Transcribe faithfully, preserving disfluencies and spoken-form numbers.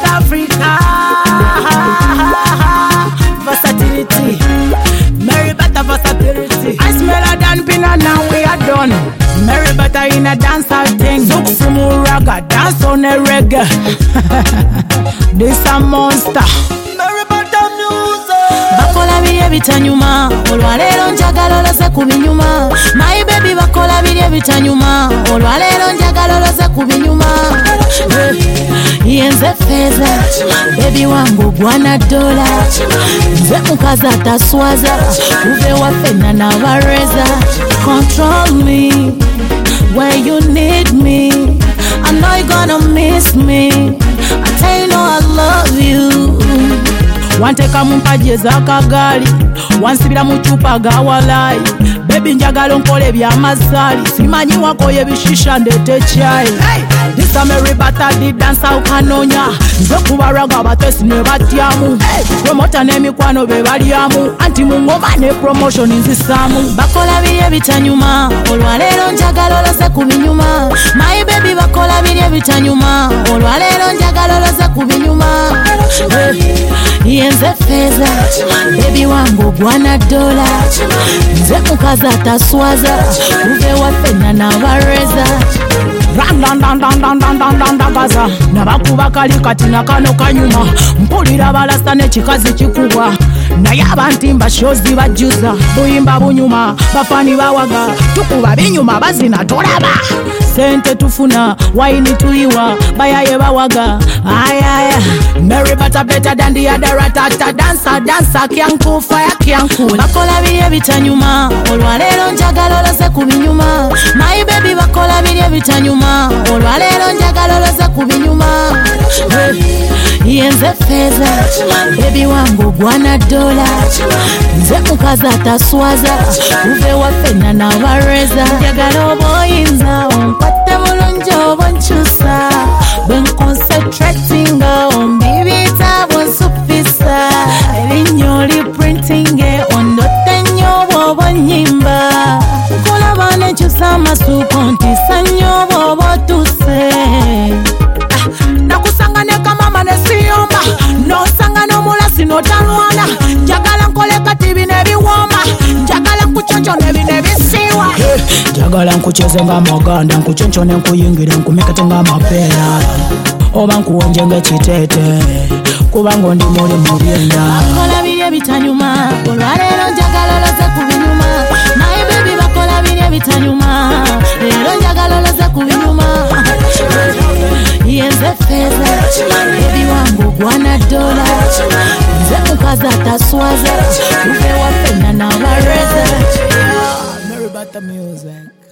Africa. Versatility, Mary Butter versatility. I smell a dan pina, now we are done. Mary Butter in a dancehall thing. Zouk sumu raga, dance on a reggae. This a monster. Mary Butter music. Bakola biri ebitanyuma, olwaleero njagala olose ku binyuma. My baby bakola biri ebitanyuma, olwaleero njagala olose ku binyuma. Yenze feza, baby wangu gwana dola. Nze mukazi ataswaza, uve wafena na bareza. Control me when you need me. I know you're gonna miss me. I tell you no, I love you. Wanteka mumpaje z'akagali, wansibira mu chupa ga walai. Baby njagala nkole bya mazali, simanyi wakoye bishisha ndete chai. Hey, this a Mary Butter di dansa ukanonya. Nze kubaraga batesi ne batyamu. Hey, promota n'emikwano be balyamu. Anti mu ngoma ne promotion nzisamu. Bakola biri ebitanyuma, olwaleero njagala olose ku binyuma. My baby bakola biri ebitanyuma, olwaleero njagala olose ku binyuma. Yenze feza, baby wangu gwana dola. Nze mukazi ataswaza, uve wafena na bareza. Randandandandandandandagaza nabakuba kali kati nakano kanyuma. Mpulira balasta n'ekikazi kikubwa, naye abantimba shozi bajuza. Buyimba bunyuma, bafani bawaga, tukuba binyuma bazina tolaba. Sente tufuna, waini tuiwa, bayaye bawaga. Ayaya, Mary Butter better than the other ratata. Dancer, dancer, kyanku, fire kyanku. Bakola biri ebitanyuma, olwaleero njagala olose ku binyuma. My baby bakola biri ebitanyuma, olwaleero njagala olose ku binyuma. Yenze feza, baby wangu gwana dola. Nze mukazi ataswaza, uve wafena na bareza. Njagala oboyinza, onkwate bulungi obonkyusa. Been concentrating on bibita bonsupisa. Erinyoli printing ondote nyobo bonyimba. Kulaba nekyusa amasuko ntisa nyobo botuse. Nakusanga ne kamama ne siyomba, nosanga n'omulasi notalwana. Njagala nkole kati bino ebiwomba, njagala nkuconco n'ebino ebisiwa. Njagala nkucheze ng'amaganda, nkuconco ne nkuyingire nkumekete ng'amapeera. Oba nkuwonje ng'ekitete, kubanga ndi muli mu byenda. Bakola biri ebitanyuma, olwaleero njagala olose ku binyuma. My baby bakola biri ebitanyuma, leero njagala olose ku binyuma. Yenze feza, baby wangu gwana dola. Nze mukazi ataswaza, uve wafena na bareza. Mary Butter music.